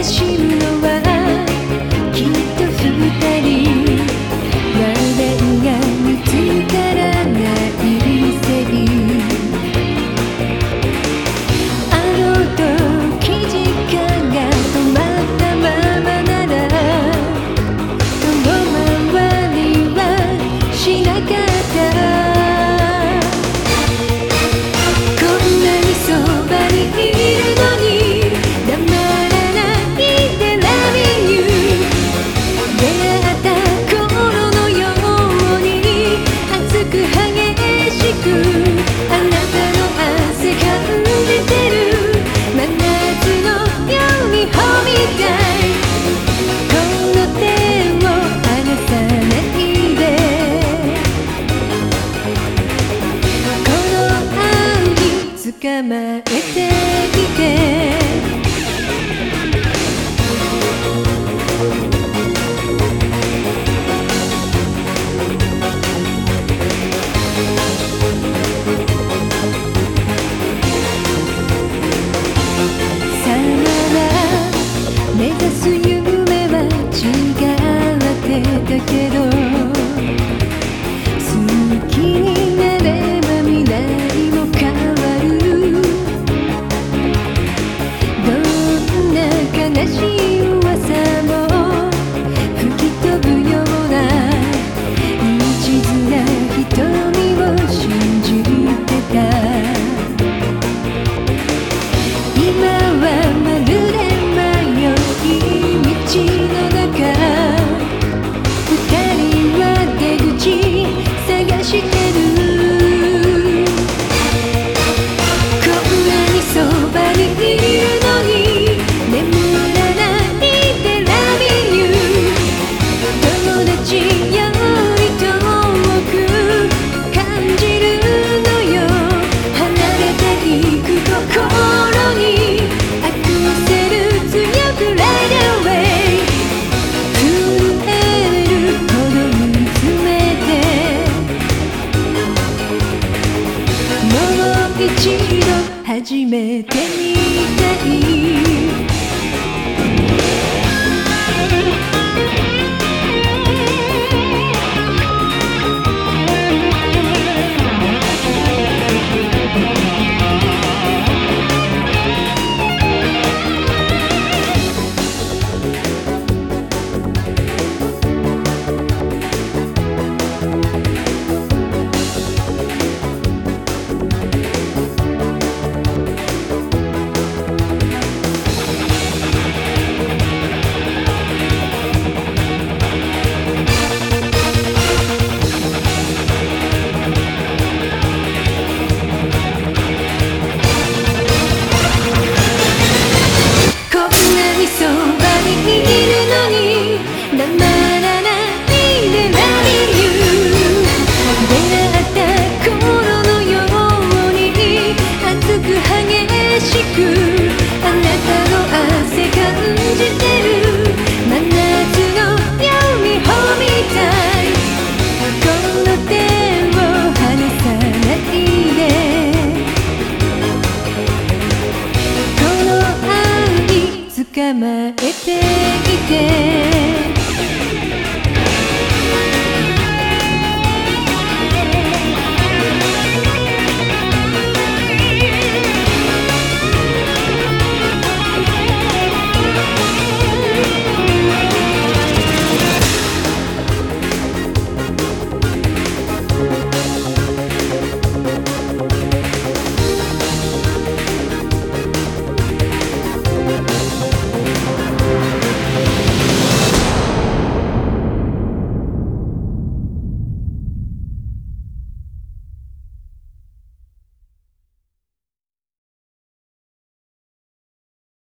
しむのはきっと二人話題が見つからないせいあの時時間が止まったままなら遠回りはしなかった捕まえてきてさなら目指す夢は違ってたけど好きになれば未来も変わる悲しい噂も吹き飛ぶような一途な瞳を信じてた今はまるで迷い道の中二人は出口探してるこんなにそばにいるのに眠初めてみたい捕まえてきて